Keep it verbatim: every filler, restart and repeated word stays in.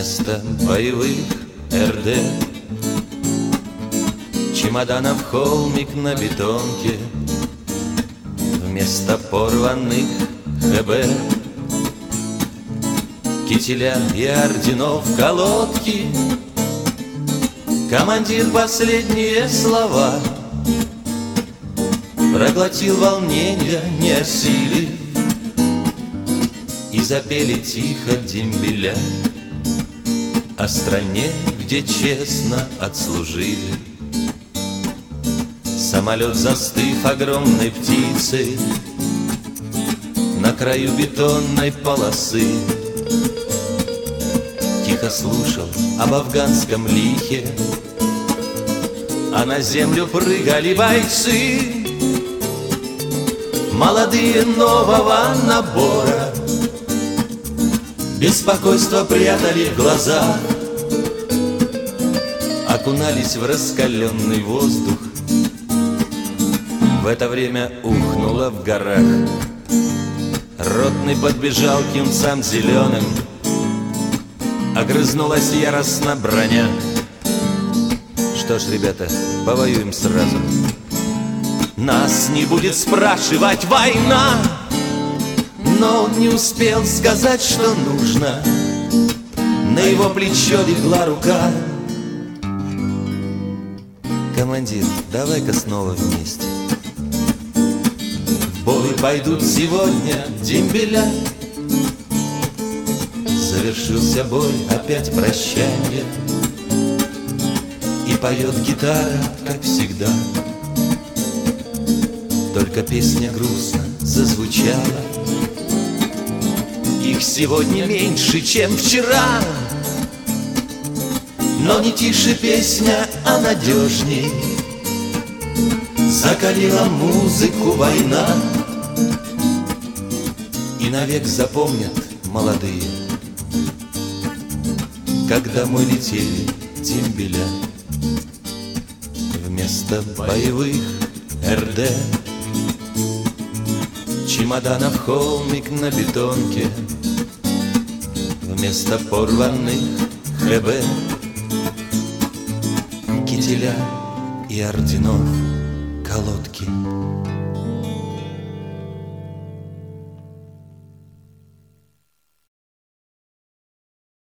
Вместо боевых эр дэ, чемоданов холмик на бетонке, вместо порванных хэ бэ, кителя и орденов колодки. Командир последние слова проглотил волнение, не осилив, и запели тихо дембеля о стране, где честно отслужили. Самолет, застыв огромной птицей на краю бетонной полосы, тихо слушал об афганском лихе, а на землю прыгали бойцы, молодые нового набора. Беспокойство прятали в глазах, окунались в раскаленный воздух. В это время ухнуло в горах. Ротный подбежал к юнцам зеленым, огрызнулась яростно броня. Что ж, ребята, повоюем сразу. Нас не будет спрашивать война. Но он не успел сказать, что нужно. На его плечо легла рука. Командир, давай-ка снова вместе. В бой пойдут сегодня дембеля. Завершился бой, опять прощанье, и поет гитара, как всегда. Только песня грустно зазвучала. Их сегодня меньше, чем вчера. Но не тише песня, а надежней закалила музыку война. И навек запомнят молодые, как домой летели дембеля. Вместо боевых эр дэ, чемоданов холмик на бетонке, вместо порванных хэ бэ, кителя и орденов колодки.